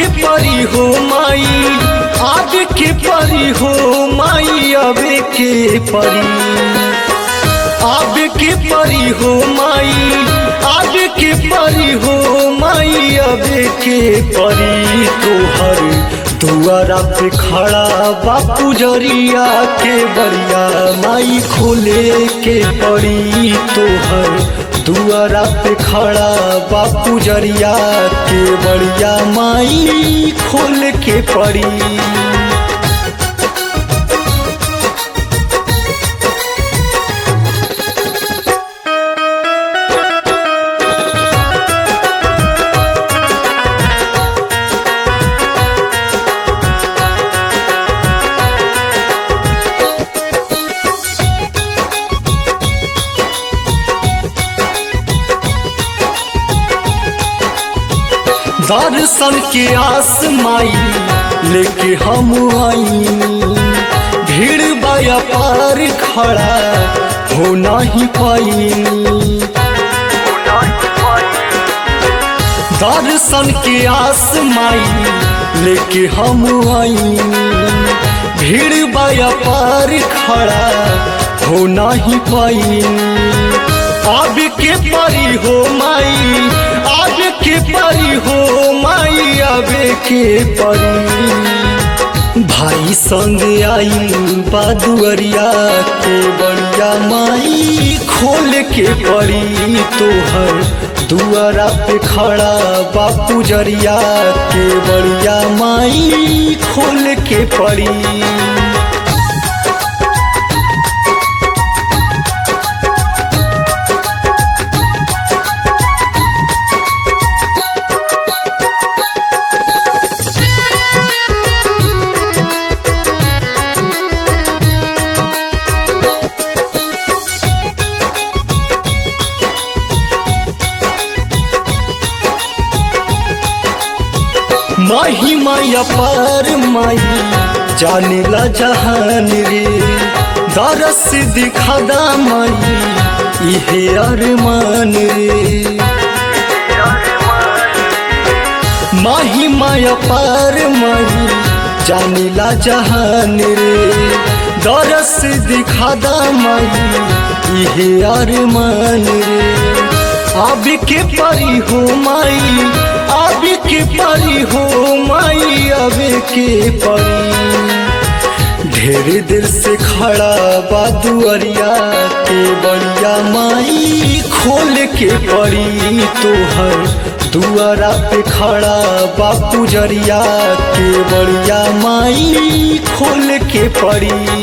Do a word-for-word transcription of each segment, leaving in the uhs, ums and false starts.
परी हो माई, आबे के परी हो माई, आबे के परी, आबे के परी हो माई, आबे के परी हो माई, आबे के परी। तोहर दुआरा पे खड़ा बापू जरिया के बरिया माई खोले के पड़ी। तोहर दुआरा पे खड़ा बापू जरिया के बरिया माई खोल के पड़ी। दर्शन के आस माई लेके हम आई, भीड़ बाया पार खड़ा हो नहीं पाई। दर्शन के आस माई लेके हम आई, भीड़ बाया पार खड़ा हो नहीं पाई। आबे के परी हो माई, आबे के परी हो माई, आबे के परी। भाई संग आई बादुअरिया के बड़िया माई खोल के परी। तोहर दुआरा पे खड़ा बापू जरिया के बड़िया माई खोल के परी। माही माया पार माई जाने ला जहान रे, दरस दिखादा माई इहे अरमान रे। माही माया पार माई जाने ला जहान रे, दरस दिखादा माई इहे अरमान रे। आबे के परी हो माई, आबे के परी हो माई, आबे के परी। ढेर देर से खड़ा बादुअरिया के बड़िया माई खोल के परी। तोहर दुआरा पे खड़ा बापू जरिया के बड़िया माई खोल के परी।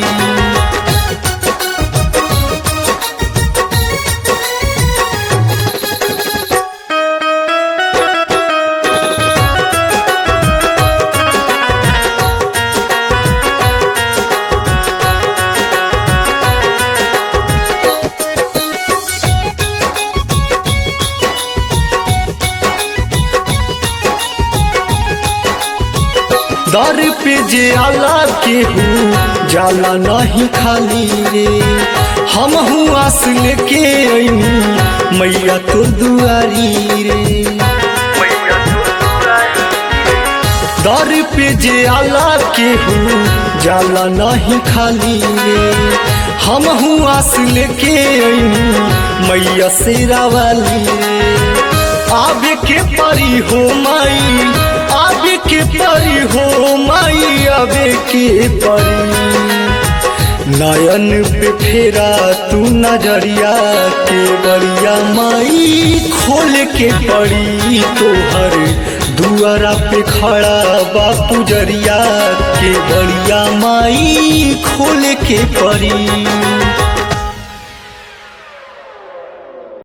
दर पे जे आला के हूँ जाला नहीं खाली रे, हम हूँ आस लेके आईनी मैया तो दुआरी रे। दर पे जे आला के हूँ जाला नहीं खाली रे, हम हूँ आस लेके आईनी मैया शेरा वाली रे। आबे के परी हो माई, आबे के परी हो माई, आबे के परी। नयन पे फेरा तू नजरिया के बड़िया माई खोल के पड़ी। तोहर दुआरा पे खड़ा बापू जरिया के बड़िया माई खोल के पड़ी।